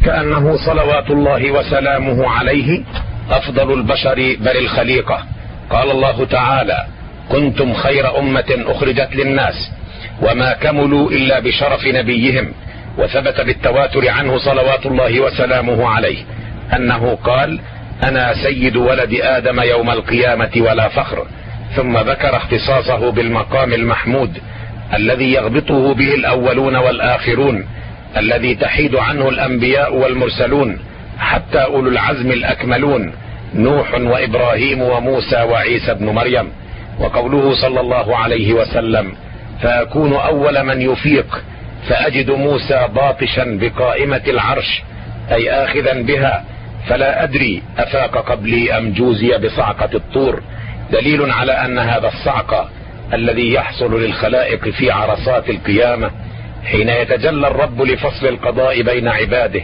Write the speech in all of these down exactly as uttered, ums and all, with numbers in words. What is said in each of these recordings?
كأنه صلوات الله وسلامه عليه أفضل البشر بل الخليقة. قال الله تعالى: كنتم خير أمة أخرجت للناس وما كملوا إلا بشرف نبيهم. وثبت بالتواتر عنه صلوات الله وسلامه عليه أنه قال: أنا سيد ولد آدم يوم القيامة ولا فخر. ثم ذكر اختصاصه بالمقام المحمود الذي يغبطه به الأولون والآخرون، الذي تحيد عنه الأنبياء والمرسلون حتى أولو العزم الأكملون، نوح وإبراهيم وموسى وعيسى بن مريم. وقوله صلى الله عليه وسلم: فأكون أول من يفيق فأجد موسى باطشا بقائمة العرش، أي آخذا بها، فلا أدري أفاق قبلي أم جوزي بصعقة الطور، دليل على أن هذا الصعق الذي يحصل للخلائق في عرصات القيامة حين يتجلى الرب لفصل القضاء بين عباده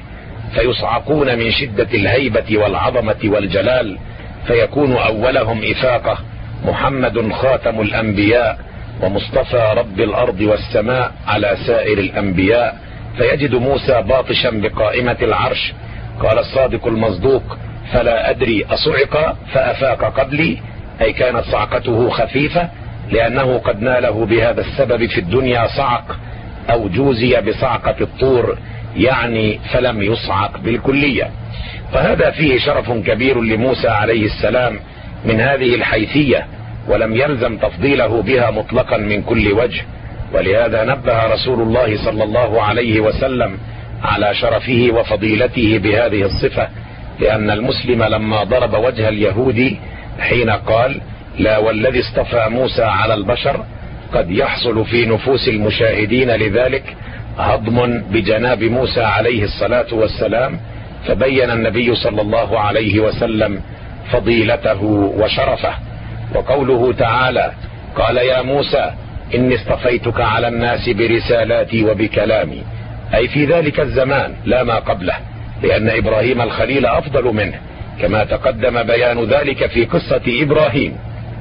فيصعقون من شدة الهيبة والعظمة والجلال، فيكون أولهم إفاقة محمد خاتم الأنبياء ومصطفى رب الأرض والسماء على سائر الأنبياء، فيجد موسى باطشا بقائمة العرش. قال الصادق المصدوق: فلا أدري أصعق فأفاق قبلي، أي كانت صعقته خفيفة لأنه قد ناله بهذا السبب في الدنيا صعق، أو جوزي بصعقة الطور، يعني فلم يصعق بالكلية. فهذا فيه شرف كبير لموسى عليه السلام من هذه الحيثية، ولم يلزم تفضيله بها مطلقا من كل وجه. ولهذا نبه رسول الله صلى الله عليه وسلم على شرفه وفضيلته بهذه الصفة، لأن المسلم لما ضرب وجه اليهودي حين قال: لا والذي اصطفى موسى على البشر، قد يحصل في نفوس المشاهدين لذلك هضم بجناب موسى عليه الصلاة والسلام، فبين النبي صلى الله عليه وسلم فضيلته وشرفه. وقوله تعالى: قال يا موسى إني اصطفيتك على الناس برسالاتي وبكلامي، أي في ذلك الزمان لا ما قبله، لأن إبراهيم الخليل أفضل منه، كما تقدم بيان ذلك في قصة إبراهيم،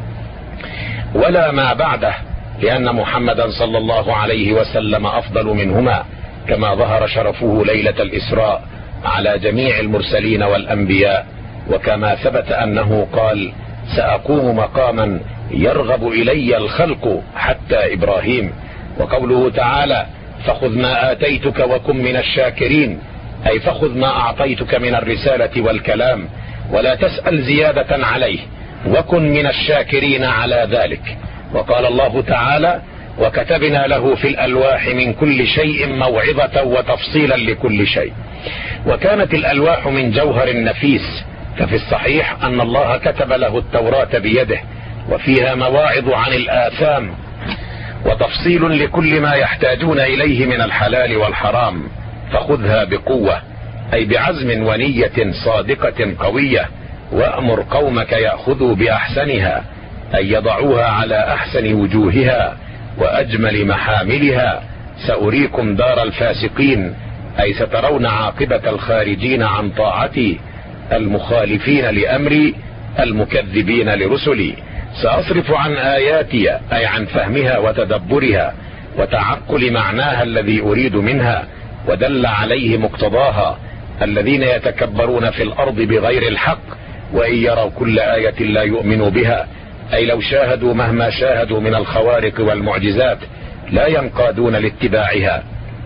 ولا ما بعده، لأن محمدا صلى الله عليه وسلم أفضل منهما، كما ظهر شرفه ليلة الإسراء على جميع المرسلين والأنبياء، وكما ثبت أنه قال: سأقوم مقاما يرغب إلي الخلق حتى إبراهيم. وقوله تعالى: فخذ ما آتيتك وكن من الشاكرين، أي فخذ ما أعطيتك من الرسالة والكلام ولا تسأل زيادة عليه، وكن من الشاكرين على ذلك. وقال الله تعالى: وكتبنا له في الألواح من كل شيء موعظة وتفصيلا لكل شيء. وكانت الألواح من جوهر نفيس، ففي الصحيح أن الله كتب له التوراة بيده، وفيها مواعظ عن الآثام وتفصيل لكل ما يحتاجون إليه من الحلال والحرام، فخذها بقوة، أي بعزم ونية صادقة قوية، وأمر قومك يأخذوا بأحسنها، أي يضعوها على أحسن وجوهها وأجمل محاملها. سأريكم دار الفاسقين، أي سترون عاقبة الخارجين عن طاعتي المخالفين لأمري المكذبين لرسلي. سأصرف عن آياتي، أي عن فهمها وتدبرها وتعقل معناها الذي أريد منها، ودل عليه مقتضاها، الذين يتكبرون في الأرض بغير الحق، وإن يروا كل آية لا يؤمنوا بها، أي لو شاهدوا مهما شاهدوا من الخوارق والمعجزات لا ينقادون لاتباعها.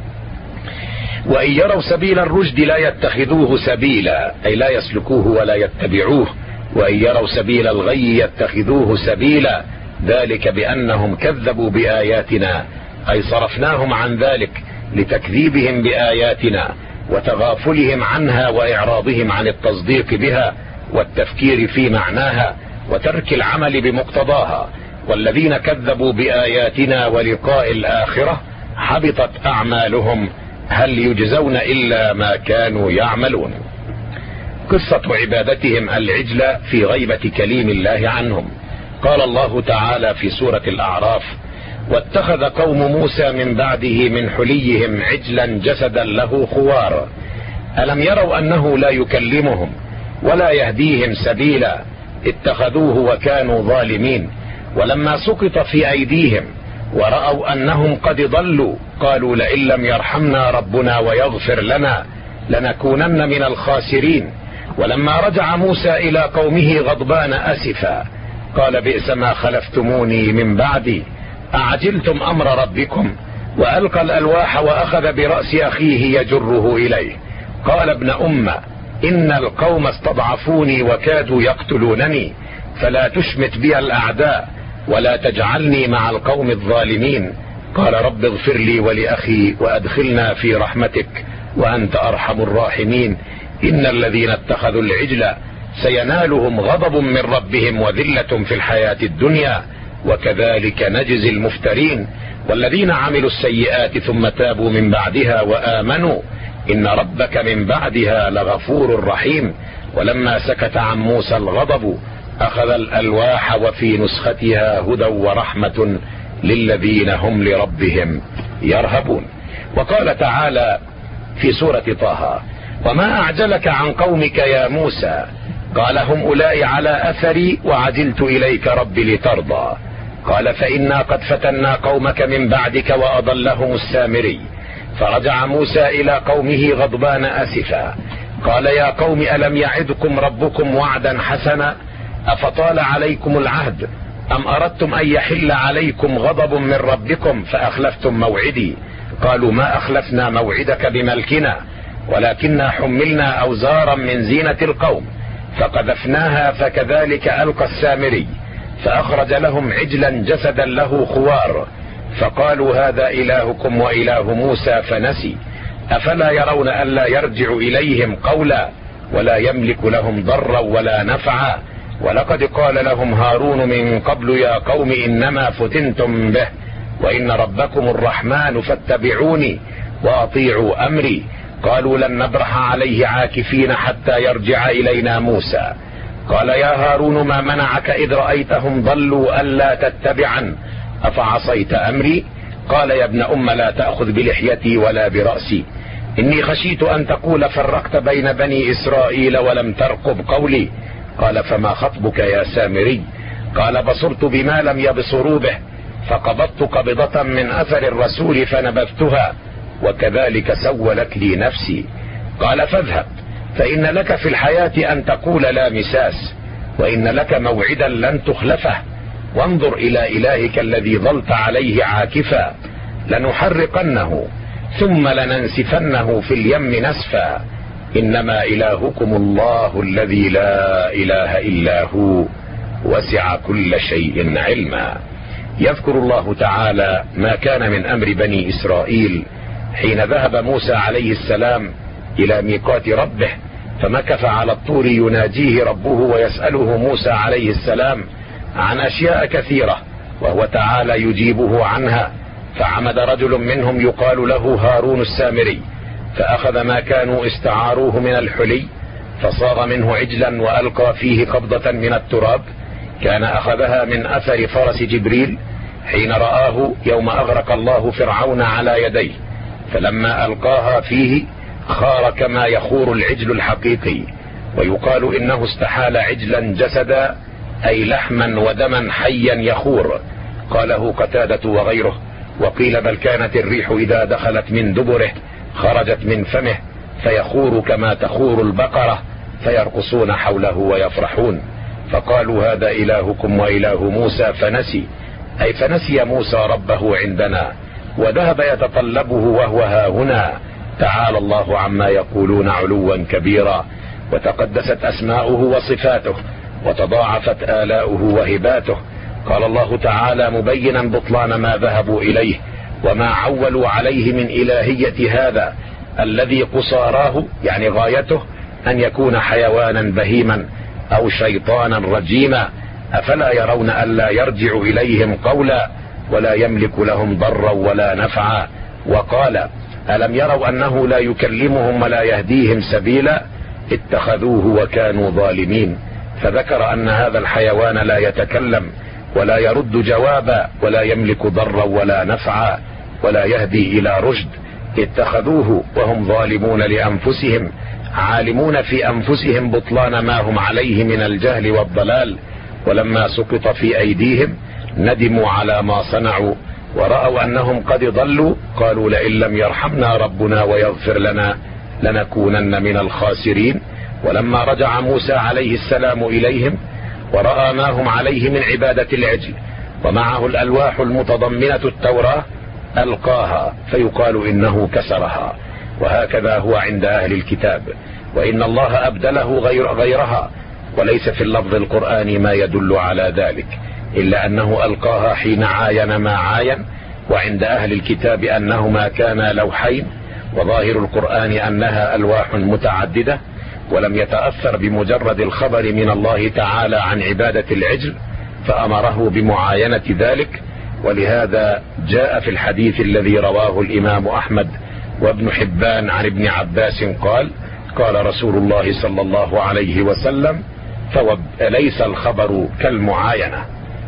وإن يروا سبيل الرشد لا يتخذوه سبيلا، أي لا يسلكوه ولا يتبعوه، وإن يروا سبيل الغي يتخذوه سبيلا، ذلك بأنهم كذبوا بآياتنا، أي صرفناهم عن ذلك لتكذيبهم بآياتنا وتغافلهم عنها وإعراضهم عن التصديق بها والتفكير في معناها وترك العمل بمقتضاها. والذين كذبوا بآياتنا ولقاء الآخرة حبطت أعمالهم، هل يجزون إلا ما كانوا يعملون. قصة عبادتهم العجل في غيبة كليم الله عنهم. قال الله تعالى في سورة الأعراف: واتخذ قوم موسى من بعده من حليهم عجلا جسدا له خوار، ألم يروا أنه لا يكلمهم ولا يهديهم سبيلا، اتخذوه وكانوا ظالمين. ولما سقط في أيديهم ورأوا أنهم قد ضلوا قالوا: لئن لم يرحمنا ربنا ويغفر لنا لنكونن من الخاسرين. ولما رجع موسى إلى قومه غضبان أسفا قال بئس ما خلفتموني من بعدي أعجلتم أمر ربكم. وألقى الألواح وأخذ برأس أخيه يجره إليه قال ابن أم إن القوم استضعفوني وكادوا يقتلونني فلا تشمت بي الأعداء ولا تجعلني مع القوم الظالمين. قال رب اغفر لي ولأخي وأدخلنا في رحمتك وأنت أرحم الراحمين. إن الذين اتخذوا العجل سينالهم غضب من ربهم وذلة في الحياة الدنيا وكذلك نجزي المفترين. والذين عملوا السيئات ثم تابوا من بعدها وآمنوا إن ربك من بعدها لغفور رحيم. ولما سكت عن موسى الغضب أخذ الألواح وفي نسختها هدى ورحمة للذين هم لربهم يرهبون. وقال تعالى في سورة طه وما أعجلك عن قومك يا موسى قال هم أولئك على أثري وعجلت إليك رب لترضى. قال فإنا قد فتنا قومك من بعدك وأضلهم السامري. فرجع موسى إلى قومه غضبان أسفا قال يا قوم ألم يعدكم ربكم وعدا حسنا أفطال عليكم العهد أم أردتم أن يحل عليكم غضب من ربكم فأخلفتم موعدي. قالوا ما أخلفنا موعدك بملكنا ولكننا حملنا أوزارا من زينة القوم فقذفناها فكذلك ألقى السامري فأخرج لهم عجلا جسدا له خوار فقالوا هذا إلهكم وإله موسى فنسي. أفلا يرون ألا يرجع إليهم قولا ولا يملك لهم ضرا ولا نفعا. ولقد قال لهم هارون من قبل يا قوم إنما فتنتم به وإن ربكم الرحمن فاتبعوني وأطيعوا أمري. قالوا لن نبرح عليه عاكفين حتى يرجع إلينا موسى. قال يا هارون ما منعك إذ رأيتهم ضلوا ألا تتبعا أفعصيت أمري. قال يا ابن أم لا تأخذ بلحيتي ولا برأسي إني خشيت أن تقول فرقت بين بني إسرائيل ولم ترقب قولي. قال فما خطبك يا سامري. قال بصرت بما لم يبصروا به فقبضت قبضة من أثر الرسول فنبذتها وكذلك سولت لي نفسي. قال فاذهب فإن لك في الحياة أن تقول لا مساس وإن لك موعدا لن تخلفه وانظر إلى إلهك الذي ظلت عليه عاكفا لنحرقنه ثم لننسفنه في اليم نسفا إنما إلهكم الله الذي لا إله إلا هو وسع كل شيء علما. يذكر الله تعالى ما كان من أمر بني إسرائيل حين ذهب موسى عليه السلام إلى ميقات ربه فمكث على الطور يناجيه ربه ويسأله موسى عليه السلام عن أشياء كثيرة وهو تعالى يجيبه عنها. فعمد رجل منهم يقال له هارون السامري فأخذ ما كانوا استعاروه من الحلي فصاغ منه عجلا وألقى فيه قبضة من التراب كان أخذها من أثر فرس جبريل حين رآه يوم أغرق الله فرعون على يديه فلما ألقاها فيه خار كما يخور العجل الحقيقي. ويقال إنه استحال عجلا جسدا أي لحما ودما حيا يخور قاله قتادة وغيره. وقيل بل كانت الريح إذا دخلت من دبره خرجت من فمه فيخور كما تخور البقرة فيرقصون حوله ويفرحون. فقالوا هذا إلهكم وإله موسى فنسي أي فنسي موسى ربه عندنا وذهب يتطلبه وهو هاهنا. تعالى الله عما يقولون علوا كبيرا وتقدست أسماؤه وصفاته وتضاعفت آلاؤه وهباته. قال الله تعالى مبينا بطلان ما ذهبوا إليه وما عولوا عليه من إلهية هذا الذي قصاراه يعني غايته أن يكون حيوانا بهيما أو شيطانا رجيما. أفلا يرون ألا يرجع إليهم قولا ولا يملك لهم ضرا ولا نفعا. وقال ألم يروا أنه لا يكلمهم ولا يهديهم سبيلا اتخذوه وكانوا ظالمين. فذكر أن هذا الحيوان لا يتكلم ولا يرد جوابا ولا يملك ضرا ولا نفعا ولا يهدي إلى رشد. اتخذوه وهم ظالمون لأنفسهم عالمون في أنفسهم بطلان ما هم عليه من الجهل والضلال. ولما سقط في أيديهم ندموا على ما صنعوا ورأوا أنهم قد ضلوا قالوا لئن لم يرحمنا ربنا ويغفر لنا لنكونن من الخاسرين. ولما رجع موسى عليه السلام إليهم ورأى ما هم عليه من عبادة العجل ومعه الألواح المتضمنة التوراة ألقاها، فيقال إنه كسرها. وهكذا هو عند أهل الكتاب، وإن الله أبدله غير غيرها، وليس في اللفظ القرآني ما يدل على ذلك، إلا أنه ألقاها حين عاين ما عاين. وعند أهل الكتاب أنهما كانا لوحين، وظاهر القرآن أنها ألواح متعددة، ولم يتأثر بمجرد الخبر من الله تعالى عن عبادة العجل فأمره بمعاينة ذلك. ولهذا جاء في الحديث الذي رواه الإمام أحمد وابن حبان عن ابن عباس قال: قال رسول الله صلى الله عليه وسلم: فليس الخبر كالمعاينة.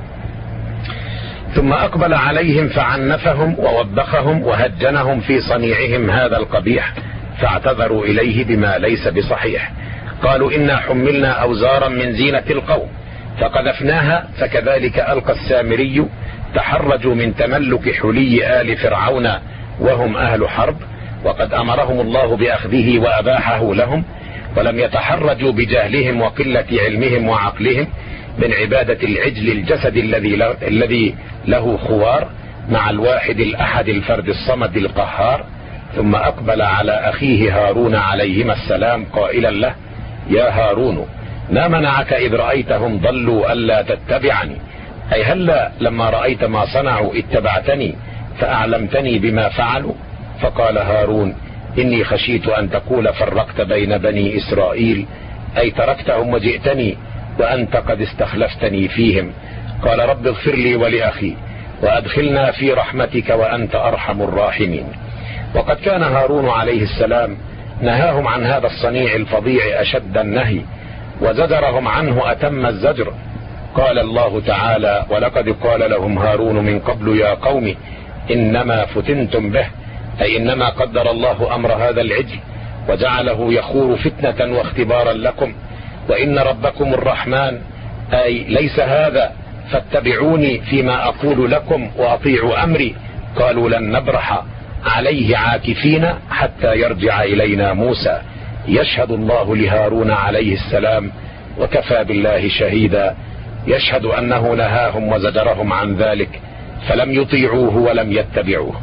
ثم أقبل عليهم فعنفهم ووبخهم وهجنهم في صنيعهم هذا القبيح، فاعتذروا إليه بما ليس بصحيح. قالوا: إنا حملنا أوزارا من زينة القوم فقذفناها، فكذلك ألقى السامري. تحرجوا من تملك حلي آل فرعون وهم أهل حرب، وقد أمرهم الله بأخذه وأباحه لهم، ولم يتحرجوا بجهلهم وقلة علمهم وعقلهم من عبادة العجل الجسد الذي الذي له خوار مع الواحد الأحد الفرد الصمد القهار. ثم أقبل على أخيه هارون عليهما السلام قائلا له: يا هارون، ما منعك إذ رأيتهم ضلوا ألا تتبعني؟ أي هلا لما رأيت ما صنعوا اتبعتني فأعلمتني بما فعلوا؟ فقال هارون: إني خشيت أن تقول فرقت بين بني إسرائيل، أي تركتهم وجئتني وأنت قد استخلفتني فيهم. قال: رب اغفر لي ولأخي وأدخلنا في رحمتك وأنت أرحم الراحمين. وقد كان هارون عليه السلام نهاهم عن هذا الصنيع الفظيع أشد النهي، وزجرهم عنه أتم الزجر. قال الله تعالى: ولقد قال لهم هارون من قبل يا قوم إنما فتنتم به، أي إنما قدر الله أمر هذا العجل وجعله يخور فتنة واختبارا لكم، وإن ربكم الرحمن، أي ليس هذا، فاتبعوني فيما أقول لكم وأطيعوا أمري. قالوا: لن نبرح عليه عاكفين حتى يرجع إلينا موسى. يشهد الله لهارون عليه السلام وكفى بالله شهيدا، يشهد أنه نهاهم وزجرهم عن ذلك فلم يطيعوه ولم يتبعوه.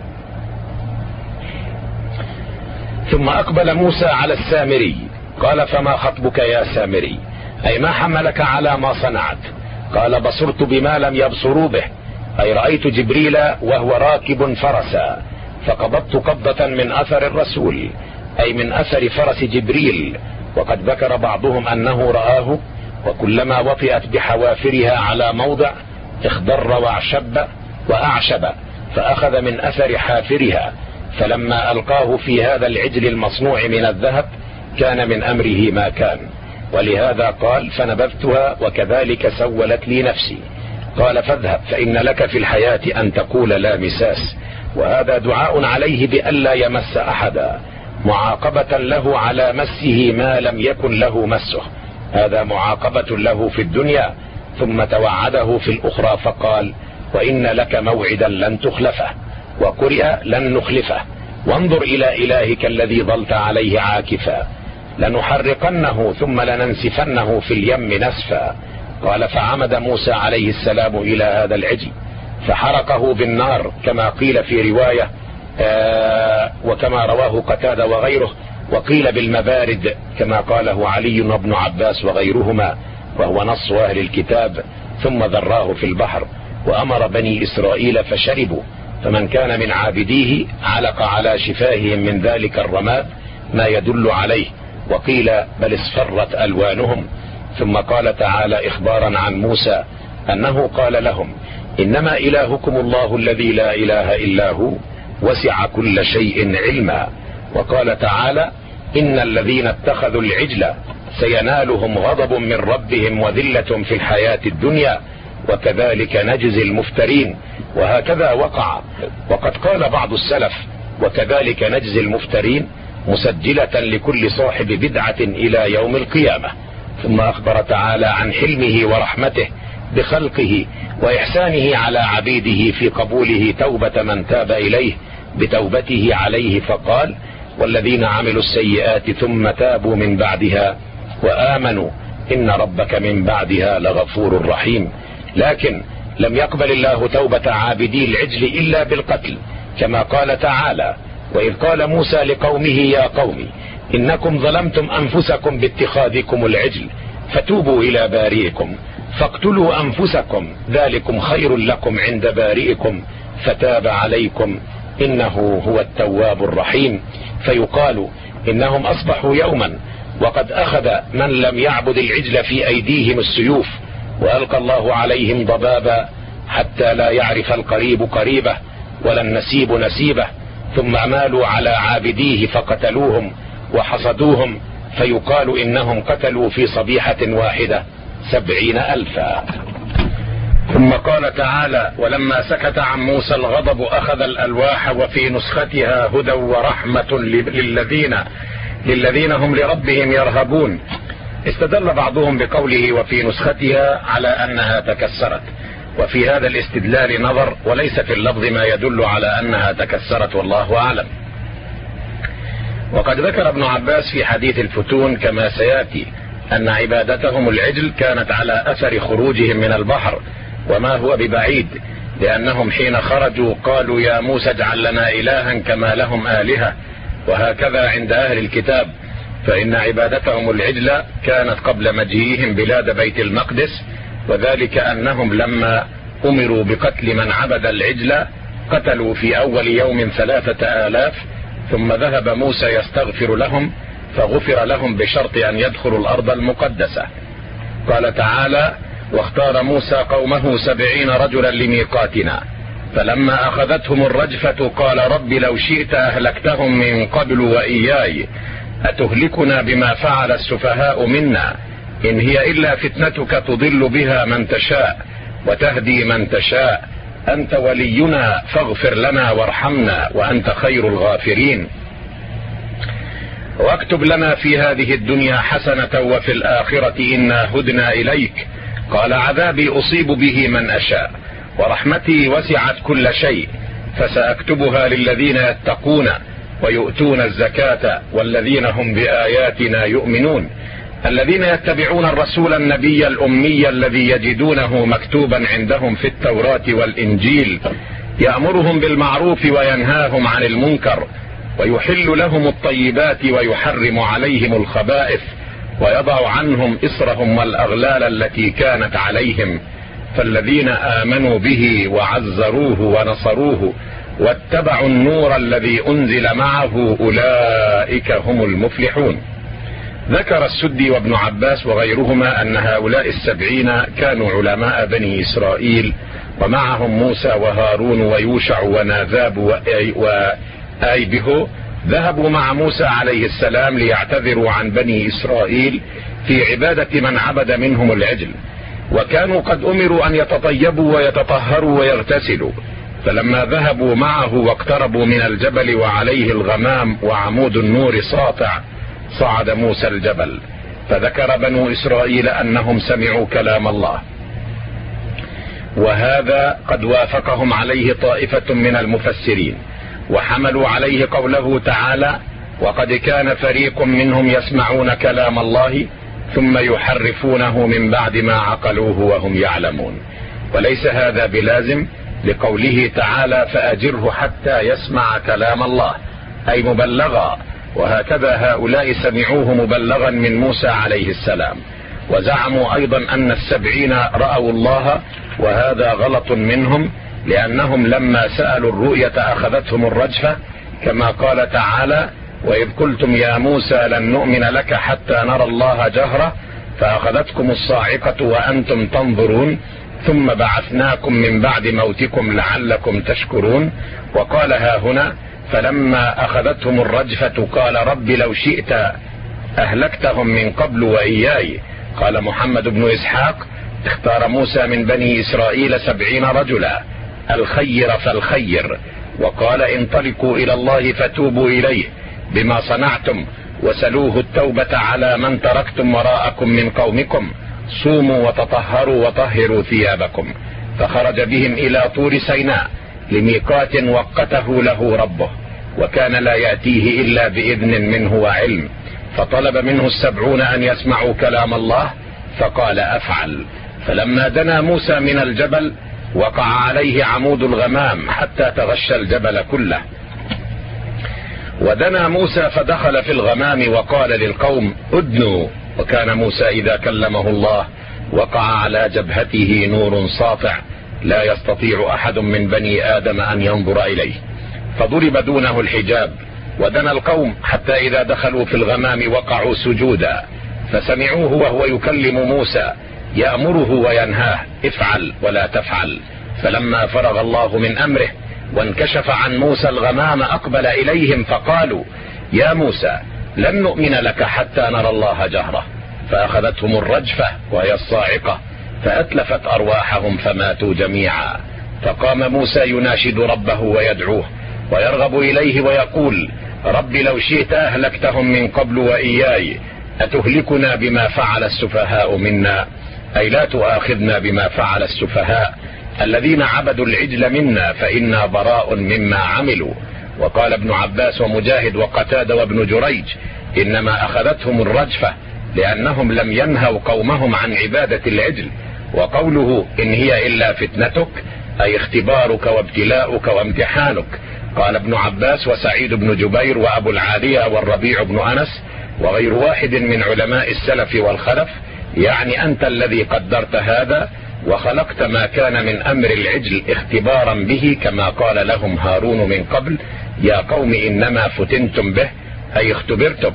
ثم أقبل موسى على السامري قال: فما خطبك يا سامري؟ أي ما حملك على ما صنعت؟ قال: بصرت بما لم يبصروا به، أي رأيت جبريل وهو راكب فرسا فقبضت قبضة من أثر الرسول، أي من أثر فرس جبريل. وقد ذكر بعضهم أنه رآه، وكلما وطئت بحوافرها على موضع اخضر واعشب وأعشب، فأخذ من أثر حافرها، فلما ألقاه في هذا العجل المصنوع من الذهب كان من أمره ما كان. ولهذا قال: فنبذتها وكذلك سولت لي نفسي. قال: فاذهب فإن لك في الحياة أن تقول لا مساس. وهذا دعاء عليه بألا يمس أحدا، معاقبة له على مسه ما لم يكن له مسه. هذا معاقبة له في الدنيا، ثم توعده في الأخرى فقال: وإن لك موعدا لن تخلفه، وقرئ لن نخلفه، وانظر إلى إلهك الذي ظلت عليه عاكفا، لنحرقنه ثم لننسفنه في اليم نسفا. قال: فعمد موسى عليه السلام إلى هذا العجل فحرقه بالنار كما قيل في رواية آه وكما رواه قتادة وغيره، وقيل بالمبارد كما قاله علي وابن عباس وغيرهما، وهو نص أهل الكتاب. ثم ذراه في البحر وأمر بني إسرائيل فشربوا، فمن كان من عابديه علق على شفاههم من ذلك الرماد ما يدل عليه، وقيل بل اصفرت ألوانهم. ثم قال تعالى إخبارا عن موسى أنه قال لهم: إنما إلهكم الله الذي لا إله إلا هو وسع كل شيء علما. وقال تعالى: إن الذين اتخذوا العجل سينالهم غضب من ربهم وذلة في الحياة الدنيا وكذلك نجزي المفترين. وهكذا وقع. وقد قال بعض السلف: وكذلك نجزي المفترين، مسجلة لكل صاحب بدعة إلى يوم القيامة. ثم أخبر تعالى عن حلمه ورحمته بخلقه وإحسانه على عبيده في قبوله توبة من تاب إليه بتوبته عليه، فقال: والذين عملوا السيئات ثم تابوا من بعدها وآمنوا إن ربك من بعدها لغفور رحيم. لكن لم يقبل الله توبة عابدي العجل إلا بالقتل، كما قال تعالى: وإذ قال موسى لقومه يا قوم إنكم ظلمتم أنفسكم باتخاذكم العجل فتوبوا إلى بارئكم فاقتلوا أنفسكم ذلكم خير لكم عند بارئكم فتاب عليكم إنه هو التواب الرحيم. فيقال إنهم أصبحوا يوما وقد أخذ من لم يعبد العجل في أيديهم السيوف، وألقى الله عليهم ضبابا حتى لا يعرف القريب قريبه ولا النسيب نسيبه، ثم مالوا على عابديه فقتلوهم وحصدوهم، فيقال إنهم قتلوا في صبيحة واحدة سبعين ألفا. ثم قال تعالى: ولما سكت عن موسى الغضب أخذ الألواح وفي نسختها هدى ورحمة للذين للذين هم لربهم يرهبون. استدل بعضهم بقوله وفي نسختها على أنها تكسرت، وفي هذا الاستدلال نظر، وليس في اللفظ ما يدل على أنها تكسرت، والله أعلم. وقد ذكر ابن عباس في حديث الفتون كما سيأتي أن عبادتهم العجل كانت على أثر خروجهم من البحر، وما هو ببعيد، لأنهم حين خرجوا قالوا يا موسى اجعل لنا إلها كما لهم آلهة. وهكذا عند أهل الكتاب، فإن عبادتهم العجل كانت قبل مجيئهم بلاد بيت المقدس، وذلك أنهم لما أمروا بقتل من عبد العجل قتلوا في أول يوم ثلاثة آلاف، ثم ذهب موسى يستغفر لهم فغفر لهم بشرط أن يدخلوا الأرض المقدسة. قال تعالى: واختار موسى قومه سبعين رجلا لميقاتنا فلما أخذتهم الرجفة قال رب لو شئت أهلكتهم من قبل وإياي أتهلكنا بما فعل السفهاء منا إن هي إلا فتنتك تضل بها من تشاء وتهدي من تشاء أنت ولينا فاغفر لنا وارحمنا وأنت خير الغافرين واكتب لنا في هذه الدنيا حسنة وفي الآخرة إنا هدنا إليك. قال عذابي أصيب به من أشاء ورحمتي وسعت كل شيء فسأكتبها للذين يتقون ويؤتون الزكاة والذين هم بآياتنا يؤمنون الذين يتبعون الرسول النبي الأمي الذي يجدونه مكتوبا عندهم في التوراة والإنجيل يأمرهم بالمعروف وينهاهم عن المنكر ويحل لهم الطيبات ويحرم عليهم الخبائث ويضع عنهم إصرهم والأغلال التي كانت عليهم فالذين آمنوا به وعزروه ونصروه واتبعوا النور الذي أنزل معه أولئك هم المفلحون. ذكر السدي وابن عباس وغيرهما أن هؤلاء السبعين كانوا علماء بني إسرائيل ومعهم موسى وهارون ويوشع وناذاب وآيبه ذهبوا مع موسى عليه السلام ليعتذروا عن بني إسرائيل في عبادة من عبد منهم العجل، وكانوا قد أمروا أن يتطيبوا ويتطهروا ويغتسلوا، فلما ذهبوا معه واقتربوا من الجبل وعليه الغمام وعمود النور ساطع صعد موسى الجبل فذكر بنو إسرائيل أنهم سمعوا كلام الله، وهذا قد وافقهم عليه طائفة من المفسرين وحملوا عليه قوله تعالى وقد كان فريق منهم يسمعون كلام الله ثم يحرفونه من بعد ما عقلوه وهم يعلمون، وليس هذا بلازم لقوله تعالى فأجره حتى يسمع كلام الله أي مبلغا، وهكذا هؤلاء سمعوه مبلغا من موسى عليه السلام. وزعموا أيضا أن السبعين رأوا الله، وهذا غلط منهم لأنهم لما سألوا الرؤية أخذتهم الرجفة كما قال تعالى وإذ قلتم يا موسى لن نؤمن لك حتى نرى الله جهرة فأخذتكم الصاعقة وأنتم تنظرون ثم بعثناكم من بعد موتكم لعلكم تشكرون. وقال ها هنا فلما أخذتهم الرجفة قال رب لو شئت أهلكتهم من قبل وإياي. قال محمد بن إسحاق اختار موسى من بني إسرائيل سبعين رجلا الخير فالخير وقال انطلقوا إلى الله فتوبوا إليه بما صنعتم وسلوه التوبة على من تركتم وراءكم من قومكم صوموا وتطهروا وطهروا ثيابكم. فخرج بهم إلى طور سيناء لميقات وقته له ربه وكان لا يأتيه إلا بإذن منه وعلم، فطلب منه السبعون أن يسمعوا كلام الله فقال أفعل. فلما دنا موسى من الجبل وقع عليه عمود الغمام حتى تغشى الجبل كله. ودنا موسى فدخل في الغمام وقال للقوم ادنوا، وكان موسى إذا كلمه الله وقع على جبهته نور ساطع لا يستطيع أحد من بني آدم أن ينظر إليه، فضرب دونه الحجاب. ودنا القوم حتى إذا دخلوا في الغمام وقعوا سجودا، فسمعوه وهو يكلم موسى يأمره وينهاه افعل ولا تفعل. فلما فرغ الله من أمره وانكشف عن موسى الغمام أقبل إليهم فقالوا يا موسى لن نؤمن لك حتى نرى الله جهرة. فأخذتهم الرجفة وهي الصاعقة فأتلفت أرواحهم فماتوا جميعا. فقام موسى يناشد ربه ويدعوه ويرغب إليه ويقول رب لو شئت أهلكتهم من قبل وإياي، أتهلكنا بما فعل السفهاء منا، أي لا تؤاخذنا بما فعل السفهاء الذين عبدوا العجل منا فإنا براء مما عملوا. وقال ابن عباس ومجاهد وقتادة وابن جريج إنما أخذتهم الرجفة لأنهم لم ينهوا قومهم عن عبادة العجل. وقوله إن هي إلا فتنتك أي اختبارك وابتلاؤك وامتحانك. قال ابن عباس وسعيد بن جبير وأبو العالية والربيع بن أنس وغير واحد من علماء السلف والخلف يعني أنت الذي قدرت هذا وخلقت ما كان من أمر العجل اختبارا به، كما قال لهم هارون من قبل يا قوم إنما فتنتم به أي اختبرتم.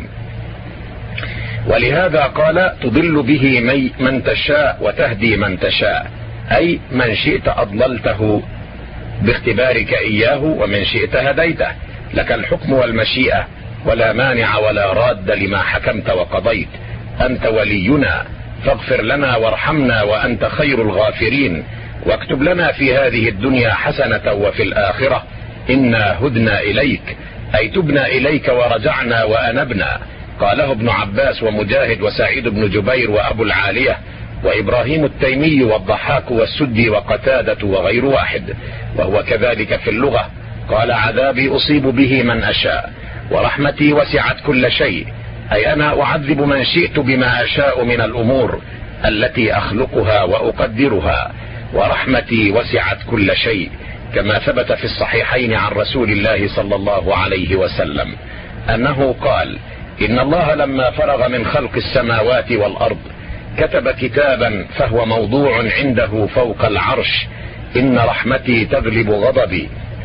ولهذا قال تضل به من تشاء وتهدي من تشاء، أي من شئت أضللته باختبارك إياه ومن شئت هديته، لك الحكم والمشيئة ولا مانع ولا راد لما حكمت وقضيت. أنت ولينا فاغفر لنا وارحمنا وأنت خير الغافرين، واكتب لنا في هذه الدنيا حسنة وفي الآخرة إنا هدنا إليك، أي تبنا إليك ورجعنا وأنبنا. قاله ابن عباس ومجاهد وسعيد بن جبير وأبو العالية وإبراهيم التيمي والضحاك والسدي وقتادة وغير واحد، وهو كذلك في اللغة. قال عذابي أصيب به من أشاء ورحمتي وسعت كل شيء، أي أنا أعذب من شئت بما أشاء من الأمور التي أخلقها وأقدرها، ورحمتي وسعت كل شيء، كما ثبت في الصحيحين عن رسول الله صلى الله عليه وسلم أنه قال إن الله لما فرغ من خلق السماوات والأرض كتب كتابا فهو موضوع عنده فوق العرش إن رحمتي تغلب غضبي،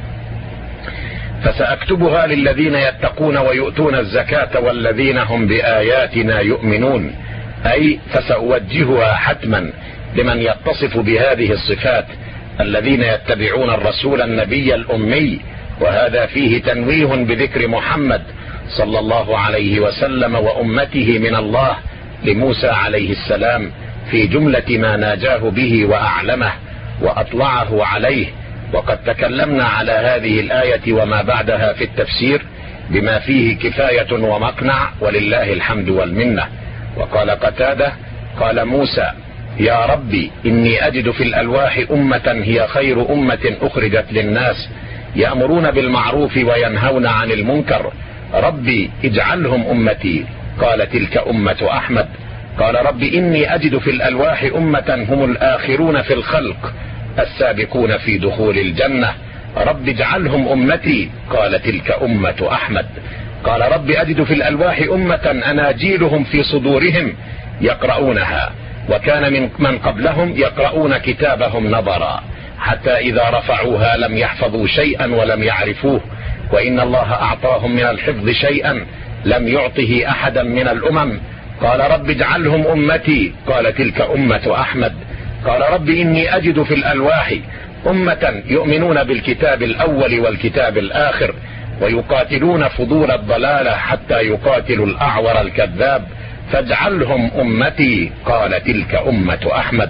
فسأكتبها للذين يتقون ويؤتون الزكاة والذين هم بآياتنا يؤمنون، أي فسأوجهها حتما لمن يتصف بهذه الصفات الذين يتبعون الرسول النبي الأمي. وهذا فيه تنويه بذكر محمد صلى الله عليه وسلم وأمته من الله لموسى عليه السلام في جملة ما ناجاه به وأعلمه وأطلعه عليه. وقد تكلمنا على هذه الآية وما بعدها في التفسير بما فيه كفاية ومقنع ولله الحمد والمنة. وقال قتادة قال موسى يا ربي إني أجد في الألواح أمة هي خير أمة أخرجت للناس يأمرون بالمعروف وينهون عن المنكر، ربي اجعلهم أمتي. قال تلك أمة أحمد. قال ربي إني أجد في الألواح أمة هم الآخرون في الخلق السابقون في دخول الجنة، رب اجعلهم أمتي. قال تلك أمة أحمد. قال رب أجد في الألواح أمة أناجيلهم في صدورهم يقرؤونها، وكان من من قبلهم يقرؤون كتابهم نظرا حتى إذا رفعوها لم يحفظوا شيئا ولم يعرفوه، وإن الله أعطاهم من الحفظ شيئا لم يعطه أحدا من الأمم. قال رب اجعلهم أمتي. قال تلك أمة أحمد. قال رب إني أجد في الألواح أمة يؤمنون بالكتاب الأول والكتاب الآخر ويقاتلون فضول الضلالة حتى يقاتلوا الأعور الكذاب فاجعلهم أمتي. قال تلك أمة أحمد.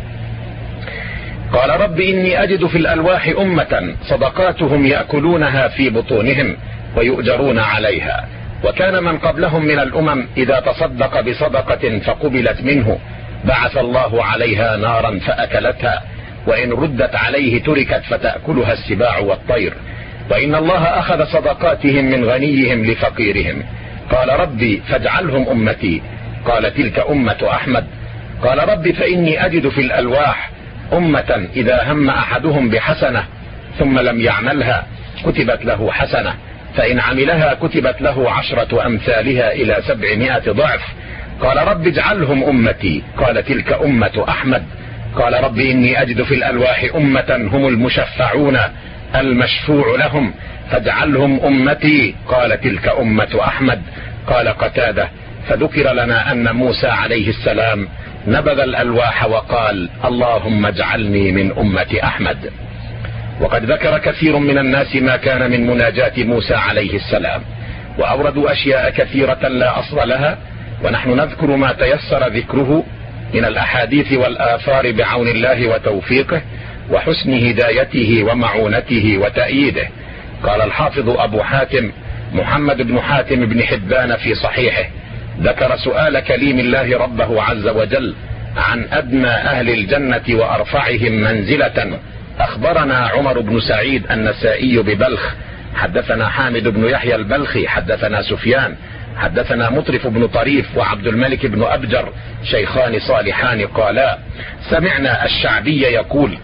قال رب إني أجد في الألواح أمة صدقاتهم يأكلونها في بطونهم ويؤجرون عليها، وكان من قبلهم من الأمم إذا تصدق بصدقة فقبلت منه بعث الله عليها نارا فأكلتها، وإن ردت عليه تركت فتأكلها السباع والطير. وإن الله أخذ صدقاتهم من غنيهم لفقيرهم. قال ربي فاجعلهم أمتي. قال تلك أمة أحمد. قال ربي فإني أجد في الألواح أمة إذا هم أحدهم بحسنة ثم لم يعملها كتبت له حسنة، فإن عملها كتبت له عشرة أمثالها إلى سبعمائة ضعف. قال رب اجعلهم أمتي. قال تلك أمة أحمد. قال رب إني أجد في الألواح أمة هم المشفعون المشفوع لهم فاجعلهم أمتي. قال تلك أمة أحمد. قال قتادة فذكر لنا أن موسى عليه السلام نبذ الألواح وقال اللهم اجعلني من أمة أحمد. وقد ذكر كثير من الناس ما كان من مناجاة موسى عليه السلام، وأوردوا أشياء كثيرة لا أصل لها، ونحن نذكر ما تيسر ذكره من الأحاديث والآثار بعون الله وتوفيقه وحسن هدايته ومعونته وتأييده. قال الحافظ أبو حاتم محمد بن حاتم بن حبان في صحيحه ذكر سؤال كليم الله ربه عز وجل عن أدنى أهل الجنة وأرفعهم منزلة. أخبرنا عمر بن سعيد النسائي ببلخ حدثنا حامد بن يحيى البلخي حدثنا سفيان حدثنا مطرف بن طريف وعبد الملك بن أبجر شيخان صالحان قالا سمعنا الشعبي يقول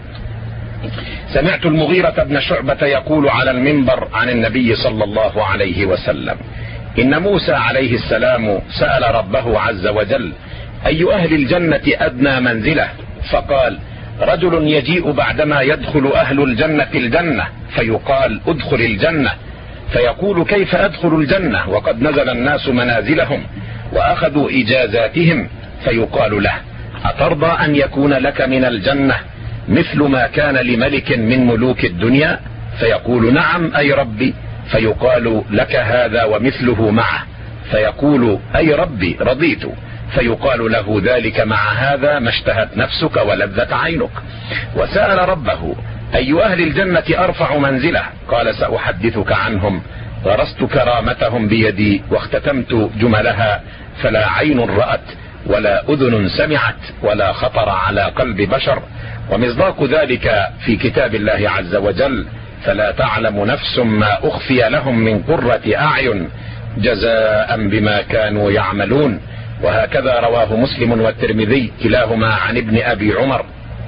سمعت المغيرة بن شعبة يقول على المنبر عن النبي صلى الله عليه وسلم إن موسى عليه السلام سأل ربه عز وجل أي أهل الجنة أدنى منزلة، فقال رجل يجيء بعدما يدخل أهل الجنة الجنة فيقال ادخل الجنة، فيقول كيف أدخل الجنة وقد نزل الناس منازلهم وأخذوا إجازاتهم، فيقال له أترضى أن يكون لك من الجنة مثل ما كان لملك من ملوك الدنيا؟ فيقول نعم أي ربي. فيقال لك هذا ومثله معه، فيقول أي ربي رضيت. فيقال له ذلك مع هذا ما اشتهت نفسك ولذت عينك. وسأل ربه أي أهل الجنة أرفع منزلة؟ قال سأحدثك عنهم، غرست كرامتهم بيدي واختتمت جملها فلا عين رأت ولا أذن سمعت ولا خطر على قلب بشر. ومصداق ذلك في كتاب الله عز وجل فلا تعلم نفس ما أخفي لهم من قرة أعين جزاء بما كانوا يعملون. وهكذا رواه مسلم والترمذي كلاهما عن ابن أبي عمر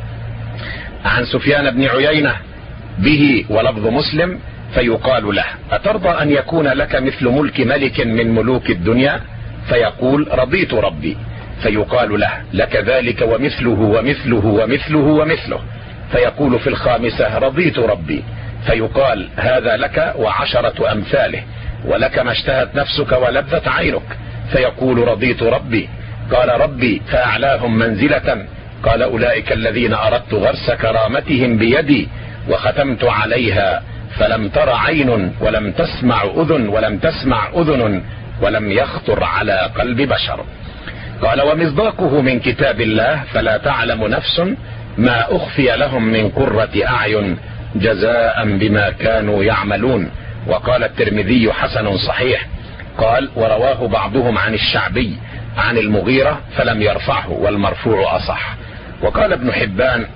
عن سفيان بن عيينة به ولفظ مسلم فيقال له أترضى أن يكون لك مثل ملك ملك من ملوك الدنيا؟ فيقول رضيت ربي. فيقال له لك ذلك ومثله ومثله ومثله ومثله. فيقول في الخامسة رضيت ربي. فيقال هذا لك وعشرة أمثاله ولك ما اشتهت نفسك ولذت عينك. فيقول رضيت ربي. قال ربي فأعلاهم منزلة. قال أولئك الذين أردت غرس كرامتهم بيدي وختمت عليها فلم تر عين ولم تسمع أذن ولم تسمع أذن ولم يخطر على قلب بشر. قال ومصداقه من كتاب الله فلا تعلم نفس ما أخفي لهم من قرة أعين جزاء بما كانوا يعملون. وقال الترمذي حسن صحيح. قال ورواه بعضهم عن الشعبي عن المغيرة فلم يرفعه والمرفوع أصح. وقال ابن حبان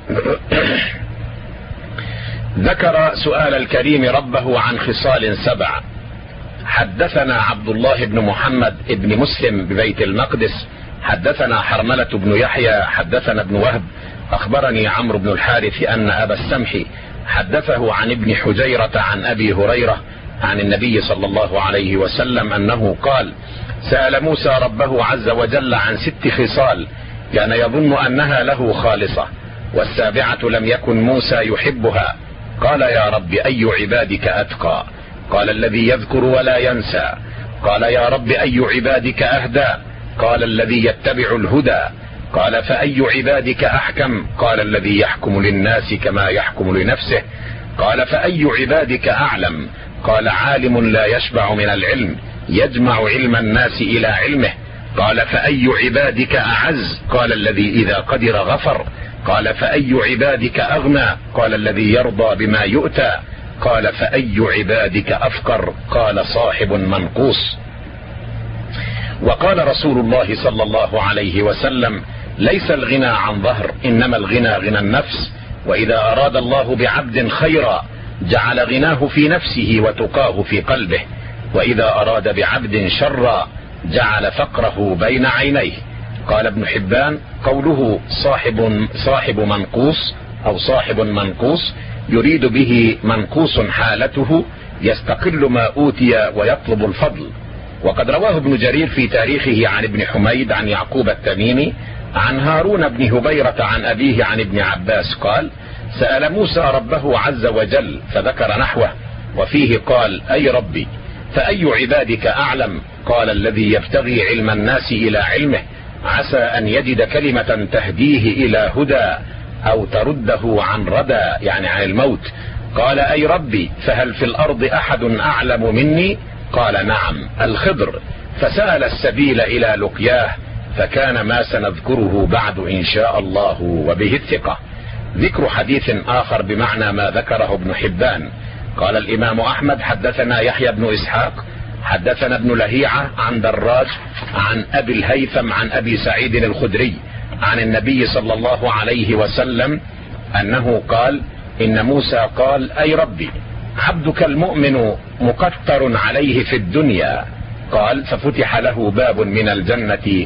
ذكر سؤال الكريم ربه عن خصال سبع. حدثنا عبد الله بن محمد بن مسلم ببيت المقدس حدثنا حرملة بن يحيى حدثنا ابن وهب أخبرني عمرو بن الحارث أن أبا السمح حدثه عن ابن حجيرة عن أبي هريرة عن النبي صلى الله عليه وسلم أنه قال سأل موسى ربه عز وجل عن ست خصال كان يظن أنها له خالصة، والسابعة لم يكن موسى يحبها. قال يا رب أي عبادك أتقى؟ قال الذي يذكر ولا ينسى. قال يا رب أي عبادك أهدى؟ قال الذي يتبع الهدى. قال فأي عبادك أحكم؟ قال الذي يحكم للناس كما يحكم لنفسه. قال فأي عبادك أعلم؟ قال عالم لا يشبع من العلم يجمع علم الناس إلى علمه. قال فأي عبادك أعز؟ قال الذي إذا قدر غفر. قال فأي عبادك أغنى؟ قال الذي يرضى بما يؤتى. قال فأي عبادك أفقر؟ قال صاحب منقوص. وقال رسول الله صلى الله عليه وسلم ليس الغنى عن ظهر إنما الغنى غنى النفس. وإذا أراد الله بعبد خيرا جعل غناه في نفسه وتقاه في قلبه، وإذا أراد بعبد شرا جعل فقره بين عينيه. قال ابن حبان: قوله صاحب, صاحب منقوص أو صاحب منقوص يريد به منقوص حالته يستقل ما أوتي ويطلب الفضل. وقد رواه ابن جرير في تاريخه عن ابن حميد عن يعقوب التميمي عن هارون بن هبيرة عن أبيه عن ابن عباس قال: سأل موسى ربه عز وجل فذكر نحوه، وفيه قال: أي ربي فأي عبادك أعلم؟ قال: الذي يبتغي علم الناس إلى علمه عسى أن يجد كلمة تهديه إلى هدى أو ترده عن ردى، يعني عن الموت. قال: أي ربي فهل في الأرض أحد أعلم مني؟ قال: نعم، الخضر. فسأل السبيل إلى لقياه، فكان ما سنذكره بعد إن شاء الله وبه الثقة. ذكر حديث آخر بمعنى ما ذكره ابن حبان. قال الإمام أحمد: حدثنا يحيى بن إسحاق حدثنا ابن لهيعة عن دراج عن أبي الهيثم عن أبي سعيد الخدري عن النبي صلى الله عليه وسلم أنه قال: إن موسى قال: أي ربي عبدك المؤمن مقتر عليه في الدنيا. قال: ففتح له باب من الجنة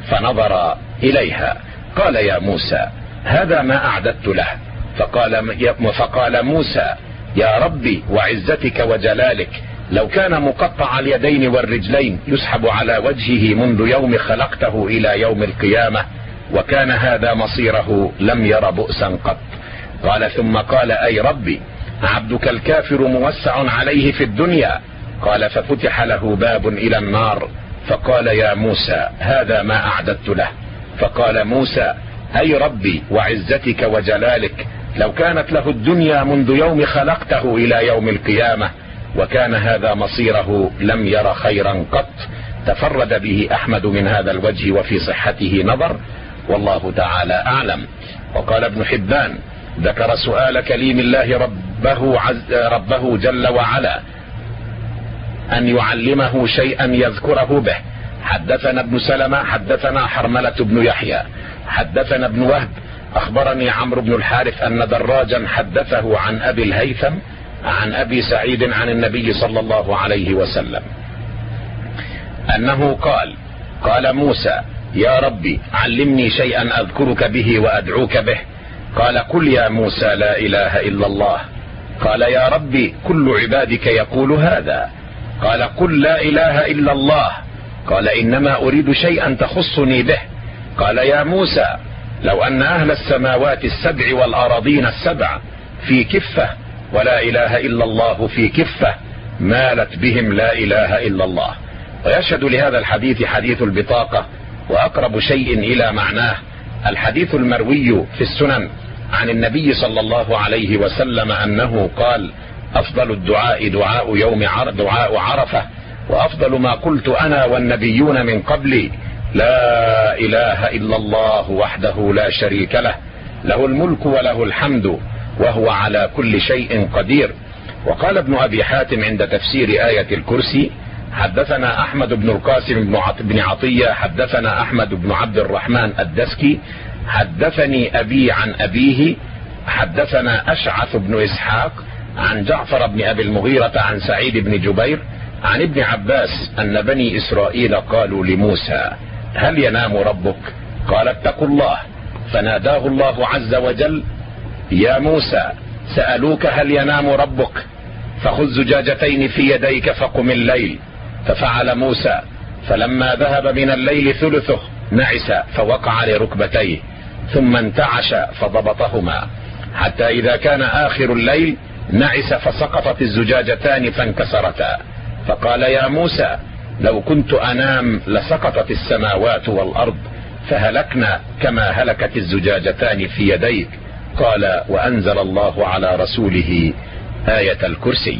فنظر إليها. قال: يا موسى هذا ما أعددت له. فقال, فقال موسى: يا ربي وعزتك وجلالك لو كان مقطع اليدين والرجلين يسحب على وجهه منذ يوم خلقته إلى يوم القيامة، وكان هذا مصيره لم ير بؤسا قط. قال: ثم قال: أي ربي عبدك الكافر موسع عليه في الدنيا. قال: ففتح له باب إلى النار. فقال: يا موسى هذا ما أعددت له. فقال موسى: أي ربي وعزتك وجلالك لو كانت له الدنيا منذ يوم خلقته إلى يوم القيامة، وكان هذا مصيره لم ير خيرا قط. تفرد به أحمد من هذا الوجه وفي صحته نظر، والله تعالى أعلم. وقال ابن حبان: ذكر سؤال كليم الله ربه, عز ربه جل وعلا أن يعلمه شيئا يذكره به. حدثنا ابن سلمة حدثنا حرملة بن يحيى حدثنا ابن وهب أخبرني عمرو بن الحارث أن دراجا حدثه عن أبي الهيثم عن أبي سعيد عن النبي صلى الله عليه وسلم أنه قال: قال موسى: يا ربي علمني شيئا أذكرك به وأدعوك به. قال: قل يا موسى لا إله إلا الله. قال: يا ربي كل عبادك يقول هذا. قال: قل لا إله إلا الله. قال: إنما أريد شيئا تخصني به. قال: يا موسى لو أن أهل السماوات السبع والأراضين السبع في كفة ولا إله إلا الله في كفة مالت بهم لا إله إلا الله. ويشهد لهذا الحديث حديث البطاقة، وأقرب شيء إلى معناه الحديث المروي في السنن عن النبي صلى الله عليه وسلم أنه قال: أفضل الدعاء دعاء يوم عر دعاء عرفة، وأفضل ما قلت أنا والنبيون من قبلي لا إله إلا الله وحده لا شريك له، له الملك وله الحمد وهو على كل شيء قدير. وقال ابن أبي حاتم عند تفسير آية الكرسي: حدثنا أحمد بن القاسم بن عطية حدثنا أحمد بن عبد الرحمن الدسكي حدثني أبي عن أبيه حدثنا أشعث بن إسحاق عن جعفر بن أبي المغيرة عن سعيد بن جبير عن ابن عباس أن بني إسرائيل قالوا لموسى: هل ينام ربك؟ قال: اتقوا الله. فناداه الله عز وجل: يا موسى سألوك هل ينام ربك؟ فخذ زجاجتين في يديك فقم الليل. ففعل موسى، فلما ذهب من الليل ثلثه نعس فوقع لركبتيه، ثم انتعش فضبطهما، حتى إذا كان آخر الليل نعس فسقطت الزجاجتان فانكسرتا. فقال: يا موسى لو كنت أنام لسقطت السماوات والأرض فهلكنا كما هلكت الزجاجتان في يديك. قال: وأنزل الله على رسوله آية الكرسي.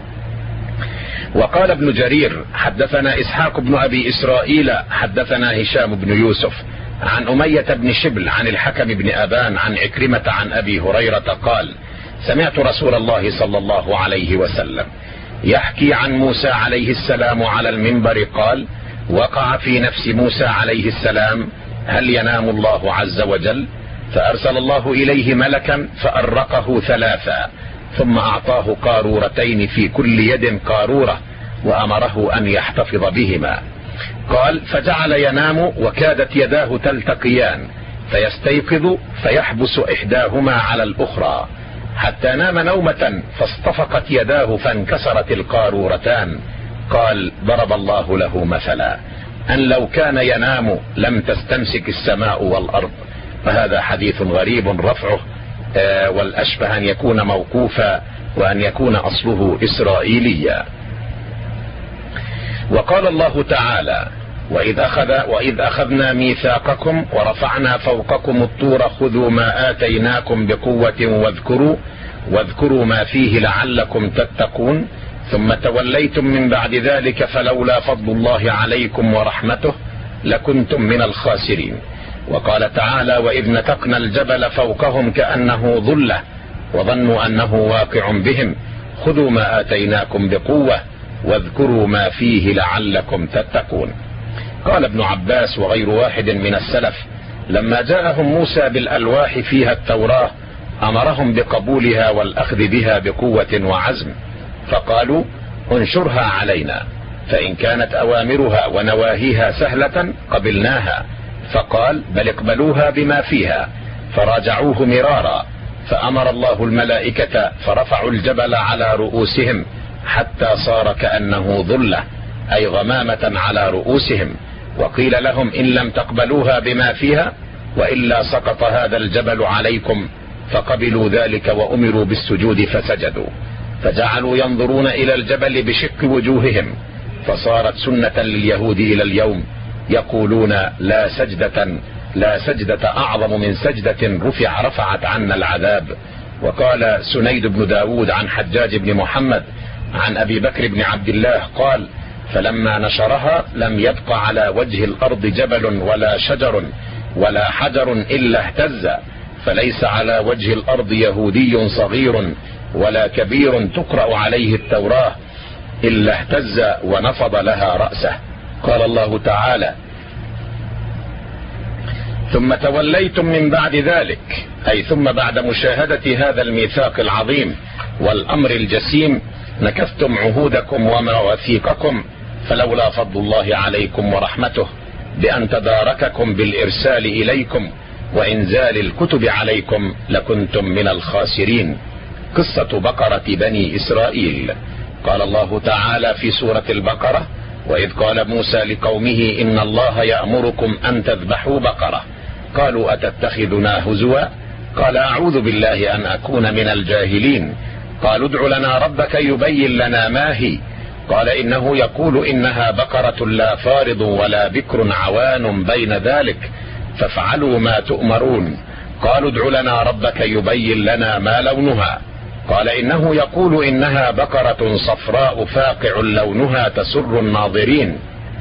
وقال ابن جرير: حدثنا إسحاق بن أبي إسرائيل حدثنا هشام بن يوسف عن أمية بن شبل عن الحكم بن أبان عن عكرمة عن أبي هريرة قال: سمعت رسول الله صلى الله عليه وسلم يحكي عن موسى عليه السلام على المنبر قال: وقع في نفس موسى عليه السلام هل ينام الله عز وجل؟ فأرسل الله إليه ملكا فأرقه ثلاثا، ثم أعطاه قارورتين في كل يد قارورة وأمره أن يحتفظ بهما. قال: فجعل ينام وكادت يداه تلتقيان فيستيقظ فيحبس إحداهما على الأخرى حتى نام نومة فاصطفقت يداه فانكسرت القارورتان. قال: ضرب الله له مثلا أن لو كان ينام لم تستمسك السماء والأرض. فهذا حديث غريب رفعه آه والأشبه أن يكون موقوفا وأن يكون أصله إسرائيليا. وقال الله تعالى: وإذ, أخذ وإذ أخذنا ميثاقكم ورفعنا فوقكم الطور خذوا ما آتيناكم بقوة واذكروا واذكروا ما فيه لعلكم تتقون ثم توليتم من بعد ذلك فلولا فضل الله عليكم ورحمته لكنتم من الخاسرين. وقال تعالى: وإذ نتقنا الجبل فوقهم كأنه ظلة وظنوا أنه واقع بهم خذوا ما آتيناكم بقوة واذكروا ما فيه لعلكم تتقون. قال ابن عباس وغير واحد من السلف: لما جاءهم موسى بالألواح فيها التوراة أمرهم بقبولها والأخذ بها بقوة وعزم، فقالوا: انشرها علينا، فإن كانت أوامرها ونواهيها سهلة قبلناها. فقال: بل اقبلوها بما فيها. فراجعوه مرارا، فأمر الله الملائكة فرفعوا الجبل على رؤوسهم حتى صار كأنه ظلة، أي غمامة على رؤوسهم. وقيل لهم: إن لم تقبلوها بما فيها وإلا سقط هذا الجبل عليكم. فقبلوا ذلك وأمروا بالسجود فسجدوا، فجعلوا ينظرون إلى الجبل بشق وجوههم، فصارت سنة لليهود إلى اليوم يقولون: لا سجدة لا سجدة أعظم من سجدة رفع رفعت عنا العذاب. وقال سنيد بن داود عن حجاج بن محمد عن أبي بكر بن عبد الله قال: فلما نشرها لم يبق على وجه الأرض جبل ولا شجر ولا حجر إلا اهتز، فليس على وجه الأرض يهودي صغير ولا كبير تقرأ عليه التوراة إلا اهتز ونفض لها رأسه. قال الله تعالى: ثم توليتم من بعد ذلك، أي ثم بعد مشاهدة هذا الميثاق العظيم والأمر الجسيم نكثتم عهودكم ومواثيقكم، فلولا فضل الله عليكم ورحمته بأن تدارككم بالإرسال إليكم وإنزال الكتب عليكم لكنتم من الخاسرين. قصة بقرة بني إسرائيل. قال الله تعالى في سورة البقرة: وإذ قال موسى لقومه إن الله يأمركم أن تذبحوا بقرة قالوا أتتخذنا هزوا قال أعوذ بالله أن أكون من الجاهلين. قالوا ادع لنا ربك يبين لنا ما هي قال إنه يقول إنها بقرة لا فارض ولا بكر عوان بين ذلك فافعلوا ما تؤمرون. قالوا ادع لنا ربك يبين لنا ما لونها قال إنه يقول إنها بقرة صفراء فاقع لونها تسر الناظرين.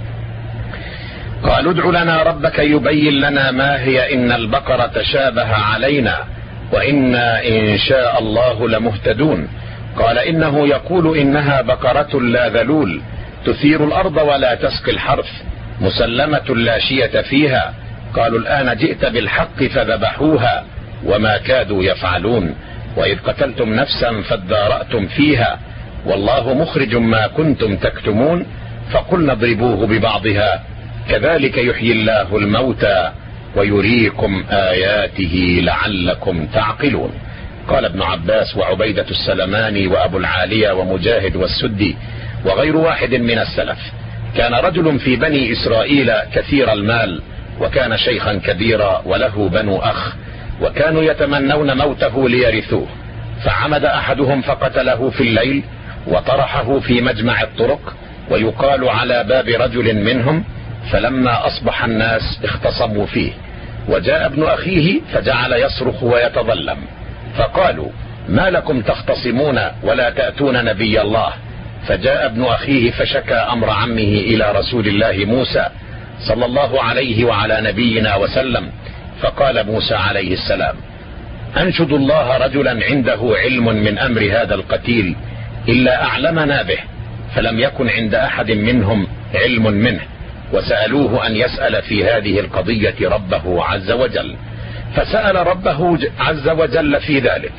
قالوا ادع لنا ربك يبين لنا ما هي إن البقرة تشابه علينا وإنا إن شاء الله لمهتدون. قال إنه يقول إنها بقرة لا ذلول تثير الأرض ولا تسقي الحرث مسلمة لا شية فيها. قالوا الآن جئت بالحق فذبحوها وما كادوا يفعلون. وإذ قتلتم نفسا فادارأتم فيها والله مخرج ما كنتم تكتمون فقلنا اضربوه ببعضها كذلك يحيي الله الموتى ويريكم آياته لعلكم تعقلون. قال ابن عباس وعبيدة السلماني وأبو العالية ومجاهد والسدي وغير واحد من السلف: كان رجل في بني إسرائيل كثير المال وكان شيخا كبيرا وله بنو أخ وكانوا يتمنون موته ليرثوه، فعمد أحدهم فقتله في الليل وطرحه في مجمع الطرق ويقال على باب رجل منهم. فلما أصبح الناس اختصموا فيه وجاء ابن أخيه فجعل يصرخ ويتظلم فقالوا ما لكم تختصمون ولا تأتون نبي الله؟ فجاء ابن أخيه فشكى أمر عمه إلى رسول الله موسى صلى الله عليه وعلى نبينا وسلم. فقال موسى عليه السلام: أنشد الله رجلا عنده علم من أمر هذا القتيل إلا أعلمنا به. فلم يكن عند أحد منهم علم منه وسألوه أن يسأل في هذه القضية ربه عز وجل، فسأل ربه عز وجل في ذلك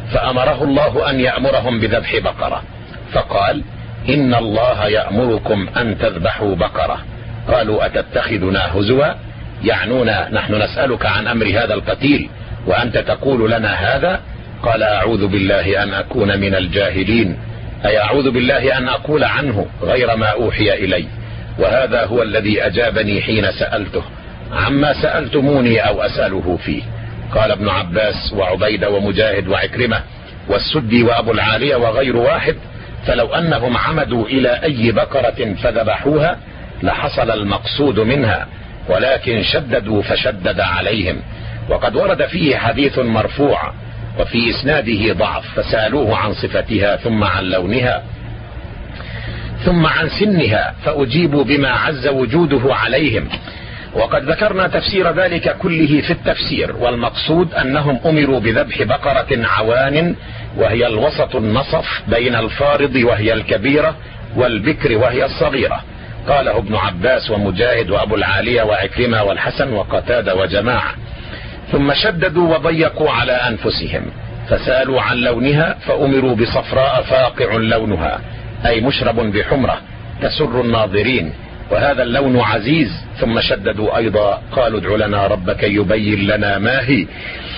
فأمره الله أن يأمرهم بذبح بقرة، فقال: إن الله يأمركم أن تذبحوا بقرة. قالوا: أتتخذنا هزوا؟ يعنون نحن نسألك عن أمر هذا القتيل وأنت تقول لنا هذا؟ قال: أعوذ بالله أن أكون من الجاهلين، أي أعوذ بالله أن أقول عنه غير ما أوحي إلي، وهذا هو الذي أجابني حين سألته عما سألتموني أو أسأله فيه. قال ابن عباس وعبيدة ومجاهد وعكرمة والسدي وأبو العالية وغير واحد: فلو أنهم عمدوا إلى أي بقرة فذبحوها لحصل المقصود منها، ولكن شددوا فشدد عليهم. وقد ورد فيه حديث مرفوع وفي إسناده ضعف، فسألوه عن صفتها ثم عن لونها ثم عن سنها فأجيبوا بما عز وجوده عليهم. وقد ذكرنا تفسير ذلك كله في التفسير، والمقصود أنهم أمروا بذبح بقرة عوان، وهي الوسط النصف بين الفارض وهي الكبيرة والبكر وهي الصغيرة. قاله ابن عباس ومجاهد وأبو العالية وعكرمة والحسن وقتادة وجماعة. ثم شددوا وضيقوا على أنفسهم فسألوا عن لونها فأمروا بصفراء فاقع لونها، أي مشرب بحمرة تسر الناظرين، وهذا اللون عزيز. ثم شددوا أيضا قالوا: ادع لنا ربك يبين لنا ما هي،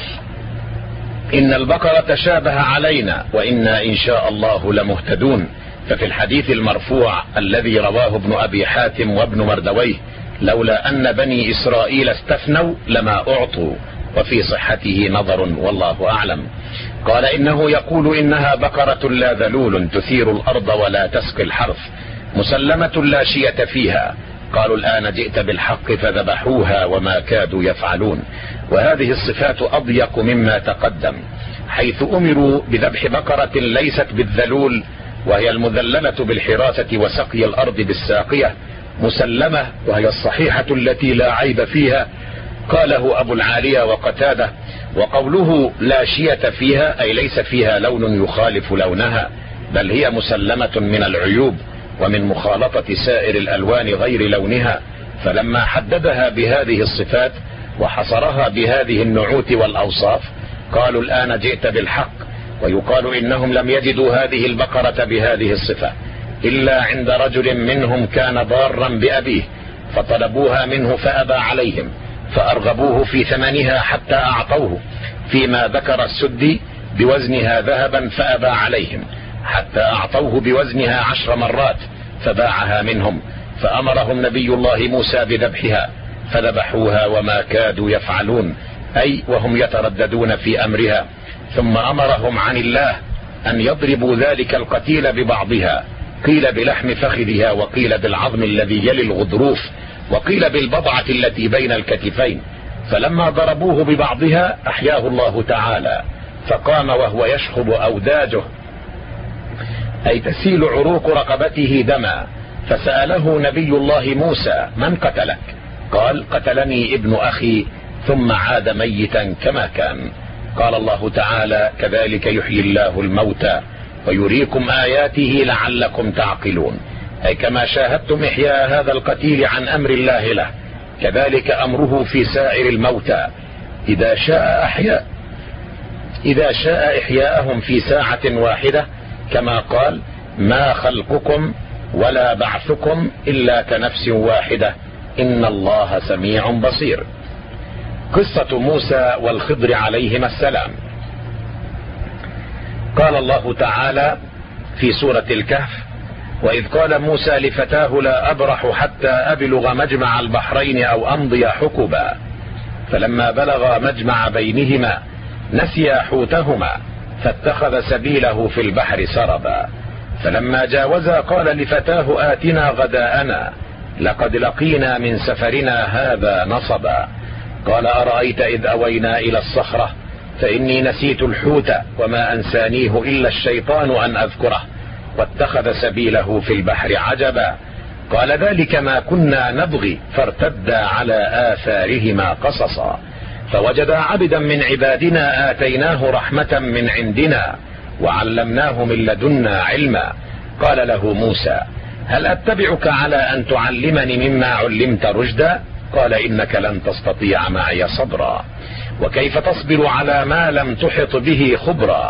إن البقرة تشابه علينا وإنا إن شاء الله لمهتدون. ففي الحديث المرفوع الذي رواه ابن أبي حاتم وابن مردويه: لولا أن بني إسرائيل استثنوا لما أعطوا، وفي صحته نظر والله أعلم. قال: إنه يقول إنها بقرة لا ذلول تثير الأرض ولا تسقي الحرث، مسلمة لا شية فيها. قالوا: الآن جئت بالحق فذبحوها وما كادوا يفعلون. وهذه الصفات أضيق مما تقدم، حيث أمروا بذبح بقرة ليست بالذلول وهي المذللة بالحراسة وسقي الأرض بالساقية، مسلمة وهي الصحيحة التي لا عيب فيها. قاله أبو العالية وقتادة. وقوله لا شية فيها أي ليس فيها لون يخالف لونها، بل هي مسلمة من العيوب ومن مخالطة سائر الألوان غير لونها. فلما حددها بهذه الصفات وحصرها بهذه النعوت والأوصاف قالوا: الآن جئت بالحق. ويقال إنهم لم يجدوا هذه البقرة بهذه الصفة إلا عند رجل منهم كان ضارا بأبيه، فطلبوها منه فأبى عليهم، فأرغبوه في ثمنها حتى أعطوه، فيما ذكر السدي بوزنها ذهبا فأبى عليهم، حتى أعطوه بوزنها عشر مرات فباعها منهم. فأمرهم نبي الله موسى بذبحها فذبحوها وما كادوا يفعلون، أي وهم يترددون في أمرها. ثم أمرهم عن الله أن يضربوا ذلك القتيل ببعضها، قيل بلحم فخذها، وقيل بالعظم الذي يلي الغضروف، وقيل بالبضعة التي بين الكتفين. فلما ضربوه ببعضها أحياه الله تعالى، فقام وهو يشخب أوداجه، أي تسيل عروق رقبته دما. فسأله نبي الله موسى: من قتلك؟ قال: قتلني ابن أخي، ثم عاد ميتا كما كان. قال الله تعالى: كذلك يحيي الله الموتى ويريكم آياته لعلكم تعقلون، أي كما شاهدتم إحياء هذا القتيل عن أمر الله له، كذلك أمره في سائر الموتى إذا شاء أحياء إذا شاء إحياءهم في ساعة واحدة، كما قال: ما خلقكم ولا بعثكم إلا كنفس واحدة إن الله سميع بصير. قصة موسى والخضر عليهما السلام. قال الله تعالى في سورة الكهف: وإذ قال موسى لفتاه لا أبرح حتى أبلغ مجمع البحرين أو أمضي حقبا، فلما بلغ مجمع بينهما نسيا حوتهما فاتخذ سبيله في البحر سربا، فلما جاوزا قال لفتاه آتنا غداءنا لقد لقينا من سفرنا هذا نصبا. قال: أرأيت إذ أوينا إلى الصخرة فإني نسيت الحوت وما أنسانيه إلا الشيطان أن أذكره، واتخذ سبيله في البحر عجبا. قال: ذلك ما كنا نبغي فارتدا على آثارهما قصصا، فوجدا عبدا من عبادنا آتيناه رحمة من عندنا وعلمناه من لدنا علما. قال له موسى: هل أتبعك على أن تعلمني مما علمت رشدا؟ قال: إنك لن تستطيع معي صبرا، وكيف تصبر على ما لم تحط به خبرا،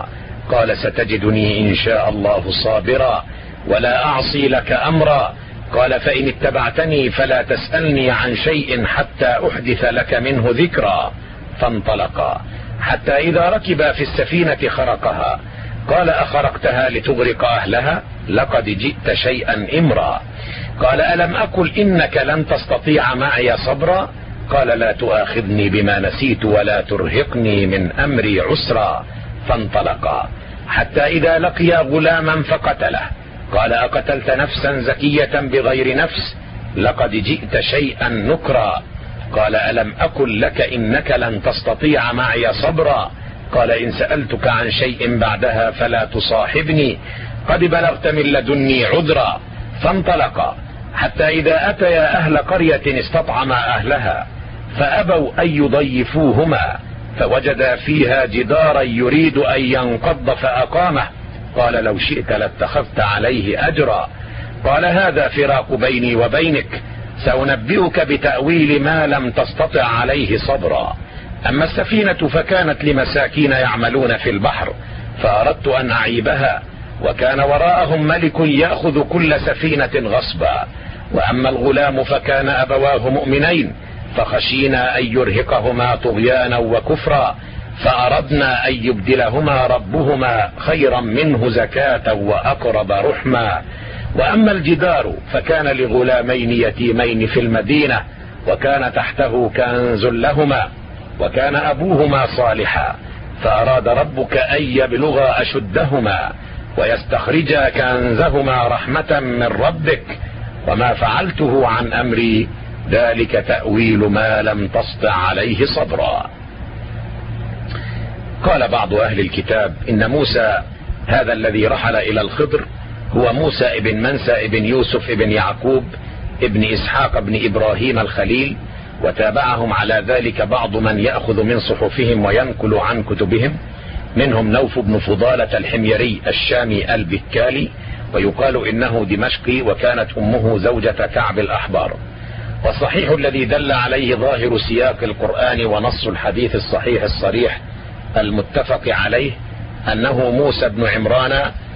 قال ستجدني إن شاء الله صابرا ولا أعصي لك أمرا. قال فإن اتبعتني فلا تسألني عن شيء حتى أحدث لك منه ذكرا. فانطلقا حتى إذا ركبا في السفينة خرقها. قال أخرقتها لتغرق أهلها؟ لقد جئت شيئا إمرا. قال ألم أقل إنك لن تستطيع معي صبرا؟ قال لا تؤاخذني بما نسيت ولا ترهقني من أمري عسرا. فانطلقا حتى إذا لقيا غلاما فقتله. قال أقتلت نفسا زكية بغير نفس؟ لقد جئت شيئا نكرا. قال ألم أقل لك إنك لن تستطيع معي صبرا؟ قال إن سألتك عن شيء بعدها فلا تصاحبني، قد بلغت من لدني عذرا. فانطلقا حتى إذا أتيا أهل قرية استطعما أهلها فأبوا أن يضيفوهما، فوجدا فيها جدارا يريد أن ينقض فأقامه. قال لو شئت لاتخذت عليه أجرا. قال هذا فراق بيني وبينك، سأنبئك بتأويل ما لم تستطع عليه صبرا. أما السفينة فكانت لمساكين يعملون في البحر، فأردت أن أعيبها، وكان وراءهم ملك يأخذ كل سفينة غصبا. وأما الغلام فكان أبواه مؤمنين، فخشينا أن يرهقهما طغيانا وكفرا، فأردنا أن يبدلهما ربهما خيرا منه زكاة وأقرب رحما. وأما الجدار فكان لغلامين يتيمين في المدينة، وكان تحته كنز لهما، وكان أبوهما صالحا، فأراد ربك أن يبلغا أشدهما ويستخرجا كنزهما رحمة من ربك، وما فعلته عن أمري، ذلك تأويل ما لم تسطع عليه صبرا. قال بعض أهل الكتاب إن موسى هذا الذي رحل إلى الخضر هو موسى ابن منسى ابن يوسف ابن يعقوب ابن إسحاق ابن إبراهيم الخليل، وتابعهم على ذلك بعض من يأخذ من صحفهم وينقل عن كتبهم، منهم نوف بن فضالة الحميري الشامي البكالي، ويقال إنه دمشقي، وكانت أمه زوجة كعب الأحبار. والصحيح الذي دل عليه ظاهر سياق القرآن ونص الحديث الصحيح الصريح المتفق عليه أنه موسى بن عمران